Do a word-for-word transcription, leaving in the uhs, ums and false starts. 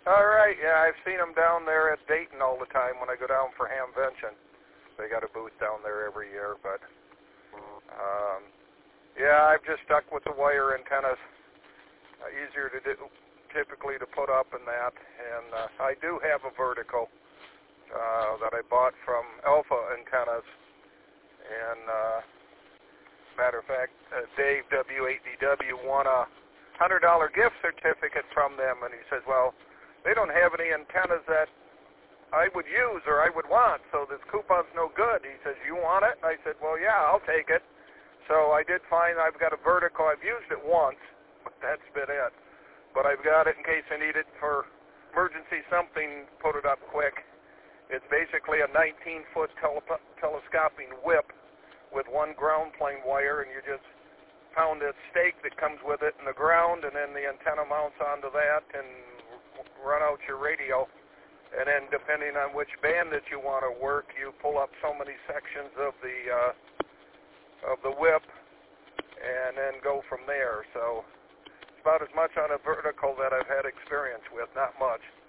All right, yeah, I've seen them down there at Dayton all the time when I go down for Hamvention. They got a booth down there every year, but um, yeah, I've just stuck with the wire antennas. Uh, easier to do, typically to put up and that. And uh, I do have a vertical uh, that I bought from Alpha Antennas. And uh, matter of fact, uh, Dave W eight D W won a one hundred dollar gift certificate from them, and he says, well, they don't have any antennas that I would use or I would want, so this coupon's no good. He says, you want it? And I said, well, yeah, I'll take it. So I did find I've got a vertical. I've used it once, but that's been it. But I've got it in case I need it for emergency something, put it up quick. It's basically a nineteen foot tele- telescoping whip with one ground plane wire, and you just pound a stake that comes with it in the ground, and then the antenna mounts onto that and run out your radio. And then depending on which band that you want to work, you pull up so many sections of the uh, of the whip and then go from there. So it's about as much on a vertical that I've had experience with, not much.